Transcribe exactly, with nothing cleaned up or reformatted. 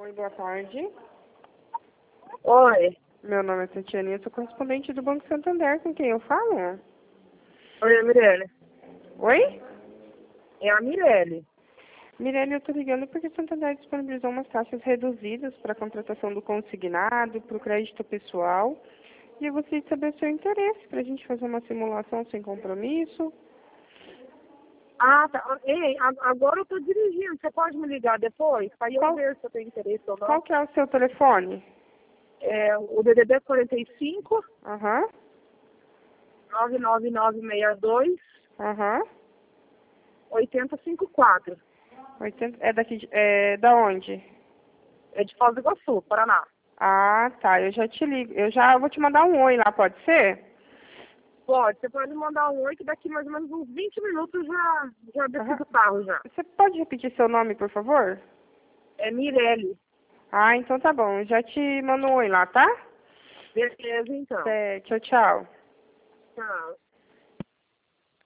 Oi, boa tarde. Oi. Meu nome é Tatiana e eu sou correspondente do Banco Santander. Com quem eu falo? Oi, é a Mirelle. Oi? É a Mirelle. Mirelle, eu tô ligando porque o Santander disponibilizou umas taxas reduzidas para a contratação do consignado, para o crédito pessoal. E eu gostaria de saber o seu interesse para a gente fazer uma simulação sem compromisso. Ah, tá. Ei, a- agora eu tô dirigindo. Você pode me ligar depois? Para eu Qual, ver se eu tenho interesse ou qual não. que é o seu telefone? É, o D D D é quarenta e cinco, Aham, nove nove nove seis dois, aham. oito zero cinco quatro. oitenta É daqui de, é da onde? É de Foz do Iguaçu, Paraná. Ah, tá. Eu já te ligo. Eu já vou te mandar um oi lá, pode ser? Pode, você pode mandar um oi que daqui mais ou menos uns vinte minutos já, já desci Aham. do carro já. Você pode repetir seu nome, por favor? É Mirelle. Ah, então tá bom. Eu já te mando um oi lá, tá? Beleza, então. É, tchau, tchau. Tchau.